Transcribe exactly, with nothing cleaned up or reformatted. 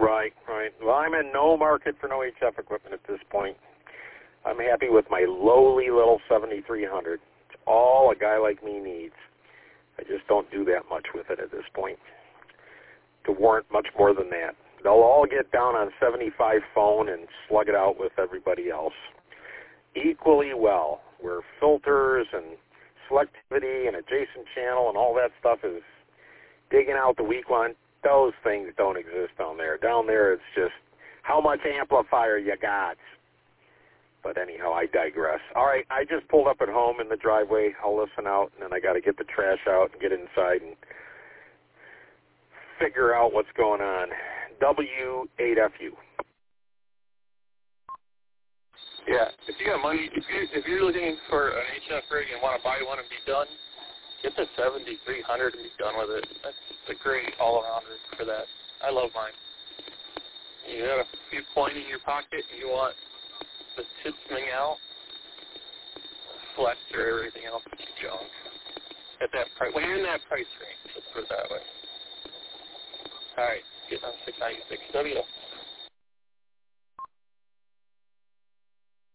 Right, right. Well, I'm in no market for no H F equipment at this point. I'm happy with my lowly little seventy-three hundred. It's all a guy like me needs. I just don't do that much with it at this point to warrant much more than that. They'll all get down on seventy-five phone and slug it out with everybody else equally well, where filters and selectivity and adjacent channel and all that stuff is digging out the weak one. Those things don't exist down there. Down there it's just how much amplifier you got. But anyhow, I digress. All right, I just pulled up at home in the driveway. I'll listen out, and then I got to get the trash out and get inside and figure out what's going on. W eight F U. Yeah, if you got money, if you if you're looking for an H F rig and want to buy one and be done, get the seventy-three hundred and be done with it. That's a great all-around rig for that. I love mine. You got a few point in your pocket and you want the tip swing out, flex or everything else is junk. At that price, when you're in that price range, let's put it that way. All right, get on six ninety-six W.